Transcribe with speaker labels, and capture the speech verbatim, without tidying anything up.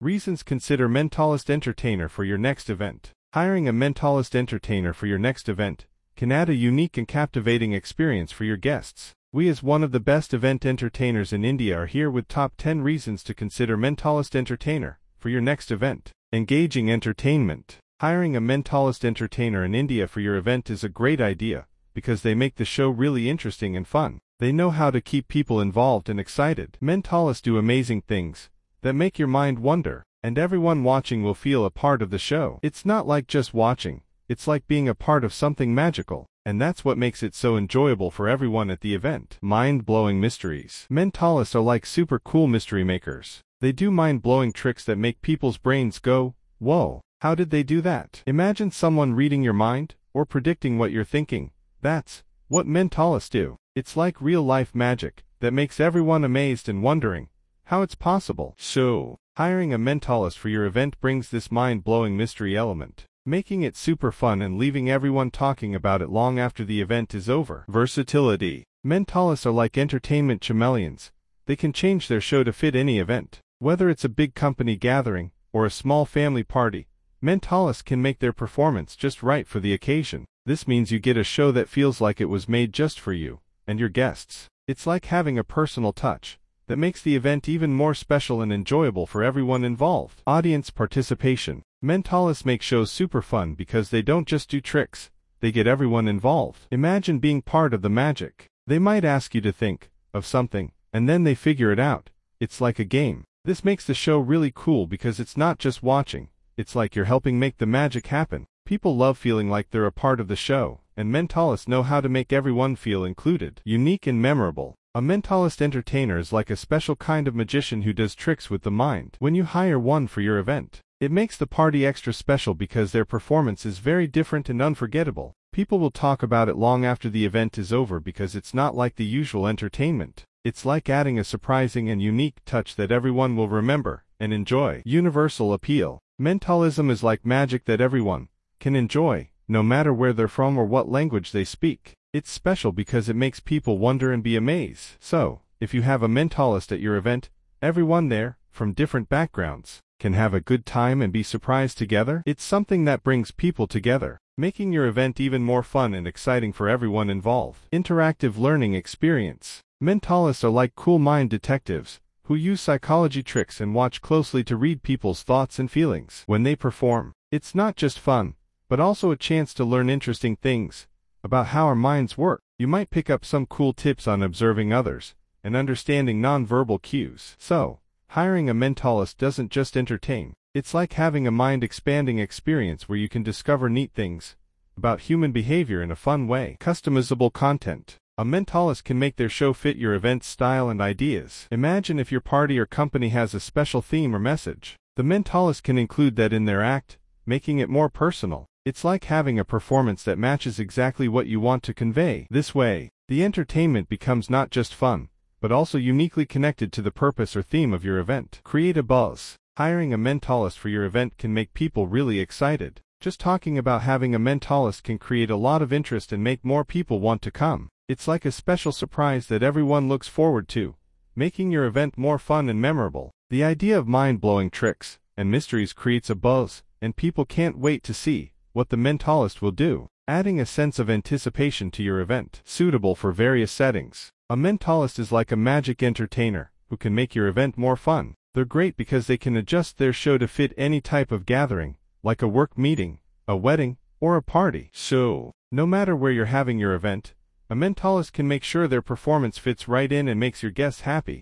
Speaker 1: Reasons: consider Mentalist Entertainer for your next event. Hiring a Mentalist entertainer for your next event can add a unique and captivating experience for your guests. We, as one of the best event entertainers in India, are here with top ten reasons to consider Mentalist Entertainer for your next event. Engaging entertainment. Hiring a Mentalist entertainer in India for your event is a great idea because they make the show really interesting and fun. They know how to keep people involved and excited. Mentalists do amazing things that make your mind wonder, and everyone watching will feel a part of the show. It's not like just watching, it's like being a part of something magical, and that's what makes it so enjoyable for everyone at the event. Mind-blowing mysteries. Mentalists are like super cool mystery makers. They do mind-blowing tricks that make people's brains go, whoa, how did they do that? Imagine someone reading your mind, or predicting what you're thinking. That's what mentalists do. It's like real-life magic that makes everyone amazed and wondering how it's possible. So, hiring a mentalist for your event brings this mind-blowing mystery element, making it super fun and leaving everyone talking about it long after the event is over. Versatility. Mentalists are like entertainment chameleons. They can change their show to fit any event. Whether it's a big company gathering or a small family party, mentalists can make their performance just right for the occasion. This means you get a show that feels like it was made just for you and your guests. It's like having a personal touch that makes the event even more special and enjoyable for everyone involved. Audience participation. Mentalists make shows super fun because they don't just do tricks, they get everyone involved. Imagine being part of the magic. They might ask you to think of something, and then they figure it out. It's like a game. This makes the show really cool because it's not just watching, it's like you're helping make the magic happen. People love feeling like they're a part of the show, and mentalists know how to make everyone feel included. Unique and memorable. A mentalist entertainer is like a special kind of magician who does tricks with the mind. When you hire one for your event, it makes the party extra special because their performance is very different and unforgettable. People will talk about it long after the event is over because it's not like the usual entertainment. It's like adding a surprising and unique touch that everyone will remember and enjoy. Universal appeal. Mentalism is like magic that everyone can enjoy, no matter where they're from or what language they speak. It's special because it makes people wonder and be amazed. So, if you have a mentalist at your event, everyone there, from different backgrounds, can have a good time and be surprised together. It's something that brings people together, making your event even more fun and exciting for everyone involved. Interactive learning experience. Mentalists are like cool mind detectives who use psychology tricks and watch closely to read people's thoughts and feelings. When they perform, it's not just fun, but also a chance to learn interesting things about how our minds work. You might pick up some cool tips on observing others and understanding nonverbal cues. So, hiring a mentalist doesn't just entertain. It's like having a mind-expanding experience where you can discover neat things about human behavior in a fun way. Customizable content. A mentalist can make their show fit your event's style and ideas. Imagine if your party or company has a special theme or message. The mentalist can include that in their act, making it more personal. It's like having a performance that matches exactly what you want to convey. This way, the entertainment becomes not just fun, but also uniquely connected to the purpose or theme of your event. Create a buzz. Hiring a mentalist for your event can make people really excited. Just talking about having a mentalist can create a lot of interest and make more people want to come. It's like a special surprise that everyone looks forward to, making your event more fun and memorable. The idea of mind-blowing tricks and mysteries creates a buzz, and people can't wait to see what the mentalist will do, adding a sense of anticipation to your event. Suitable for various settings. A mentalist is like a magic entertainer who can make your event more fun. They're great because they can adjust their show to fit any type of gathering, like a work meeting, a wedding, or a party. So, no matter where you're having your event, a mentalist can make sure their performance fits right in and makes your guests happy.